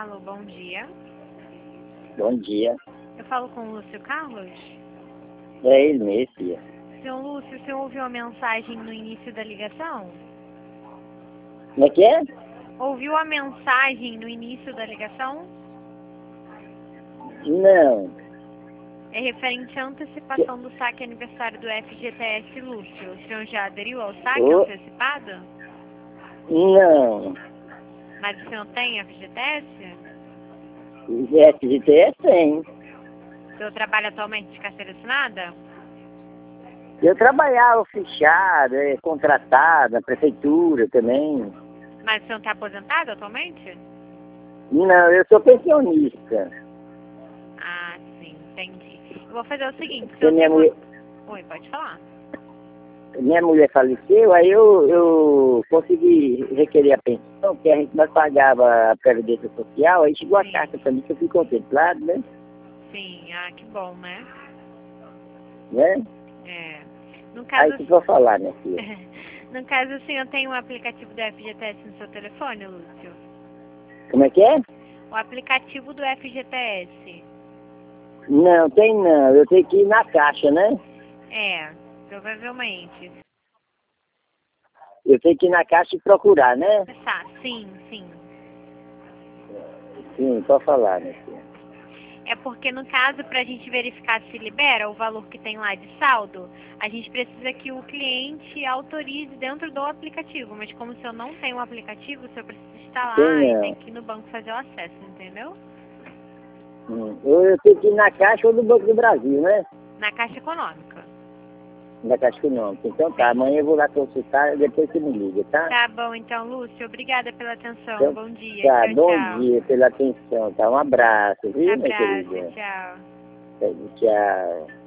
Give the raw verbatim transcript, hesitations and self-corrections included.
Alô, bom dia. Bom dia. Eu falo com o Lúcio Carlos? É ele mesmo, filha. Senhor Lúcio, o senhor ouviu a mensagem no início da ligação? Como é que é? Ouviu a mensagem no início da ligação? Não. É referente à antecipação do saque aniversário do F G T S Lúcio. O senhor já aderiu ao saque Oh. antecipado? Não. Mas o senhor tem F G T S? F G T S tem. O senhor trabalha atualmente de carteira assinada? Eu trabalhava fechado, é, contratado, na prefeitura também. Mas o senhor está aposentado atualmente? Não, eu sou pensionista. Ah, sim, entendi. Eu vou fazer o seguinte, se Porque eu minha tenho... mulher, Oi, pode falar. minha mulher faleceu, aí eu, eu consegui requerer a pensão, porque a gente nós pagava a previdência social, aí chegou a Sim. carta também que eu fui contemplado, né? Sim, ah, que bom, né? né? É. No Aí caso, que eu vou falar, minha filha. no caso, o senhor tem um aplicativo do F G T S no seu telefone, Lúcio? Como é que é? O aplicativo do F G T S. Não, tem não. Eu tenho que ir na caixa, né? É, provavelmente. Eu tenho que ir na caixa e procurar, né? Tá, sim, sim. Sim, pode falar, minha filha. É porque, no caso, para a gente verificar se libera o valor que tem lá de saldo, a gente precisa que o cliente autorize dentro do aplicativo. Mas como o senhor não tem o aplicativo, o senhor precisa instalar Tem e não. tem que ir no banco fazer o acesso, entendeu? Hum. Ou eu tenho que ir na caixa ou no Banco do Brasil, né? Na Caixa Econômica. Na Caixa Econômica. Então tá, amanhã eu vou lá consultar e depois você me liga, tá? Tá bom, então, Lúcio. Obrigada pela atenção. Então, Bom dia. tá, Tchau, bom tchau. dia pela atenção, tá? Um abraço, viu, minha Abraço. querida? Tchau. Tchau.